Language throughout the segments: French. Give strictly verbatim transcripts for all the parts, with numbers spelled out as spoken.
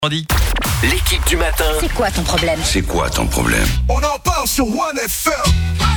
L'équipe du matin. C'est quoi ton problème? C'est quoi ton problème? On en parle sur One F M.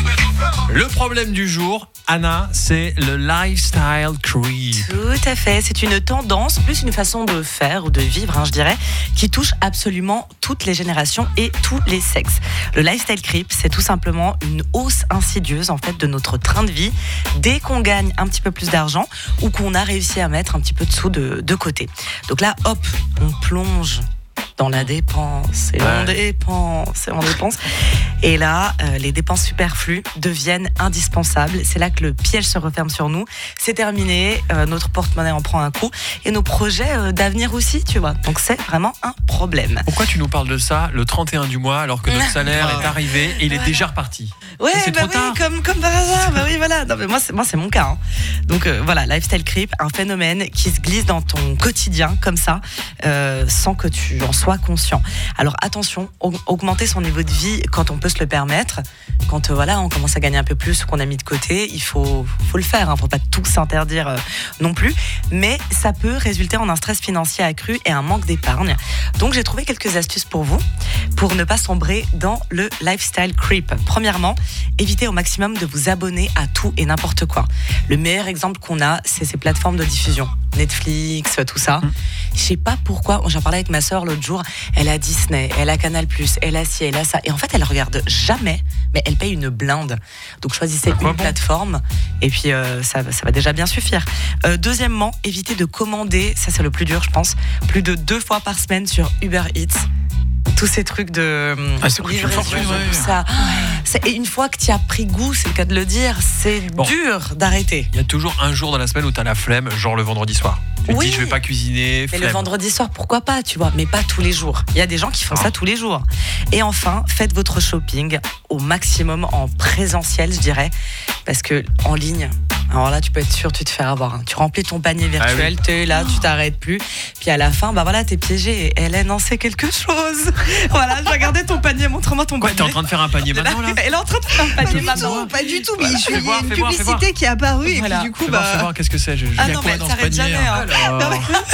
Le problème du jour, Anna, c'est le lifestyle creep. Tout à fait, c'est une tendance, plus une façon de faire ou de vivre, hein, je dirais, qui touche absolument toutes les générations et tous les sexes. Le lifestyle creep, c'est tout simplement une hausse insidieuse en fait de notre train de vie dès qu'on gagne un petit peu plus d'argent ou qu'on a réussi à mettre un petit peu de sous de, de côté. Donc là, hop, on plonge dans la dépense et on Ouais. dépense et on dépense et là euh, les dépenses superflues deviennent indispensables. C'est là que le piège se referme sur nous. C'est terminé, euh, notre porte-monnaie en prend un coup et nos projets euh, d'avenir aussi, tu vois. Donc c'est vraiment un problème. Pourquoi tu nous parles de ça le trente et un du mois alors que notre salaire est arrivé et il est déjà reparti? Ouais, c'est bah trop oui, tard. comme comme par hasard. Bah oui, voilà. Non, mais moi c'est moi c'est mon cas. Hein. Donc euh, voilà, lifestyle creep, un phénomène qui se glisse dans ton quotidien comme ça, euh, sans que tu en sois conscient. Alors attention, aug- augmenter son niveau de vie quand on peut se le permettre, quand euh, voilà, on commence à gagner un peu plus qu'on a mis de côté, il faut faut le faire. Hein. Faut pas tout s'interdire euh, non plus. Mais ça peut résulter en un stress financier accru et un manque d'épargne. Donc j'ai trouvé quelques astuces pour vous pour ne pas sombrer dans le lifestyle creep. Premièrement, évitez au maximum de vous abonner à tout et n'importe quoi. Le meilleur exemple qu'on a, c'est ces plateformes de diffusion. Netflix, tout ça. Mmh. Je sais pas pourquoi, j'en parlais avec ma sœur l'autre jour, elle a Disney, elle a Canal plus, elle a ci, elle a ça. Et en fait, elle regarde jamais, mais elle paye une blinde. Donc choisissez une bon plateforme et puis euh, ça, ça va déjà bien suffire. Euh, deuxièmement, évitez de commander, ça c'est le plus dur je pense, plus de deux fois par semaine sur Uber Eats. Tous ces trucs de ah, c'est livraison, fortune, tout ouais. ça. C'est, et une fois que tu as pris goût, c'est le cas de le dire, c'est Bon. dur d'arrêter. Il y a toujours un jour dans la semaine où t'as la flemme, genre le vendredi soir. Tu te Oui. dis je vais pas cuisiner, Mais flemme. le vendredi soir, pourquoi pas, tu vois, mais pas tous les jours. Il y a des gens qui font Ah. ça tous les jours. Et enfin, faites votre shopping au maximum en présentiel, je dirais, parce que en ligne, alors là, tu peux être sûr, tu te fais avoir. Hein. Tu remplis ton panier virtuel, Ah oui. t'es là, tu t'arrêtes plus. Puis à la fin, bah voilà, t'es piégé. Et Hélène en sait quelque chose. Voilà, je vais regarder ton panier, montre-moi ton Quoi, panier. t'es en train de faire un panier maintenant là? Elle est en train de faire un panier Pas du maintenant. tout, pas du tout, mais Voilà. je Fais voir, une fais voir, fais voir. publicité qui est apparue Voilà. et puis du coup, Fais voir, fais bah. voir, qu'est-ce que c'est? Je, je- Ah il y a non, quoi mais dans elle ce s'arrête panier? jamais, hein. Alors,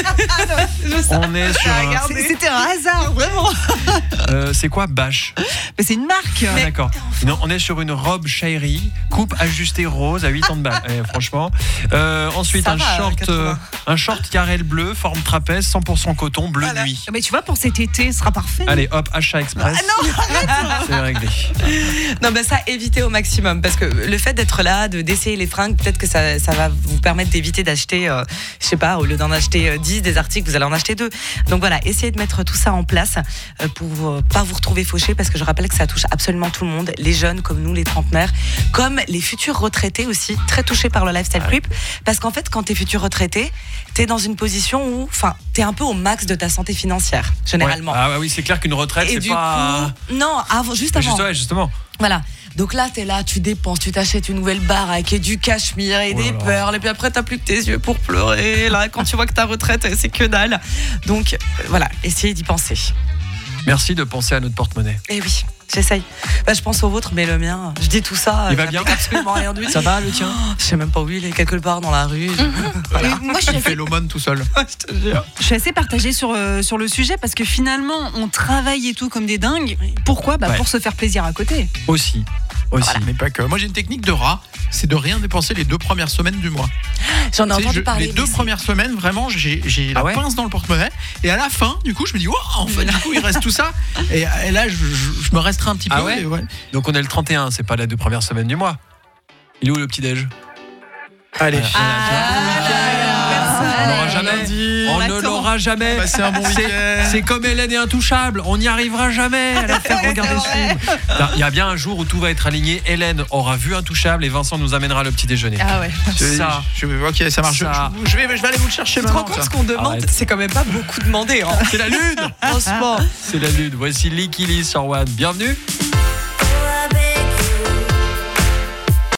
Je sais. on est sur un... c'est- C'était un hasard, vraiment. Euh, c'est quoi Bâche? Mais c'est une marque. Ah, d'accord. Non, on est sur une robe Shairi, coupe ajustée rose à quatre-vingts balles. Eh, franchement. Euh, ensuite, Ça un va, short, quatre-vingts. euh, un short carrel bleu, forme trapèze, cent pour cent coton, bleu Voilà. nuit. Mais tu vois, pour cet été, ce sera parfait. Allez, hop, achat express. C'est réglé. Non, ben ça, évitez au maximum. Parce que le fait d'être là, de, d'essayer les fringues, peut-être que ça, ça va vous permettre d'éviter d'acheter, euh, je sais pas, au lieu d'en acheter euh, dix des articles, vous allez en acheter deux. Donc voilà, essayez de mettre tout ça en place euh, pour euh, pas vous retrouver fauché. Parce que je rappelle que ça touche absolument tout le monde, les jeunes comme nous, les trentenaires, comme les futurs retraités aussi, très touchés par le lifestyle creep. Parce qu'en fait, quand t'es futur retraité, t'es dans une position où, enfin, t'es un peu au max de ta santé financière, généralement. Ouais. Ah, bah oui, c'est clair qu'une retraite, Et c'est du pas. coup, non, avant, juste avant. Juste, ouais, justement. Voilà. Donc là, t'es là, tu dépenses, tu t'achètes une nouvelle baraque et du cachemire et Oh là des là. perles. Et puis après, t'as plus que tes yeux pour pleurer. Là, quand tu vois que ta retraite, c'est que dalle. Donc euh, voilà, essayez d'y penser. Merci de penser à notre porte-monnaie. Et oui, j'essaye. Bah, je pense au vôtre, mais le mien, je dis tout ça. Il va j'applique bien absolument rien du tout. Ça va le tien? Je sais même pas où il est, quelque part dans la rue. Et moi, je suis, Il assez, fait l'aumône tout seul. je te jure. je suis assez partagée sur, euh, sur le sujet parce que finalement, on travaille et tout comme des dingues. Pourquoi bah, Ouais. Pour se faire plaisir à côté. Aussi. Aussi. Mais pas que. Moi, j'ai une technique de rat, c'est de rien dépenser les deux premières semaines du mois. J'en ai Tu sais, entendu je- parler. les deux mais c'est- premières semaines, vraiment, j'ai, j'ai la Ah ouais pince dans le porte-monnaie. Et à la fin, du coup, je me dis, oh, en fait, du coup, il reste tout ça. Et, et là, je, je- je me resterai un petit Ah peu. ouais et ouais. Donc on est le trente et un, c'est pas la deux premières semaines du mois. Il est où le petit-déj? Allez. On l'aura jamais. On ne l'attend. l'aura jamais. Passez un bon C'est- week-end. C'est comme Hélène est intouchable. On n'y arrivera jamais à la faire regarder ce film. Il y a bien un jour où tout va être aligné. Hélène aura vu Intouchable et Vincent nous amènera le petit déjeuner. Ah ouais. Ça. Je, je- ok, ça marche. Ça. Je, je vais, je vais aller vous le chercher Tu te rends maintenant. compte ça. ce qu'on demande? Arrête. C'est quand même pas beaucoup demandé. Hein. C'est la lune. Franchement. C'est la lune. Voici Licky Lee sur One. Bienvenue.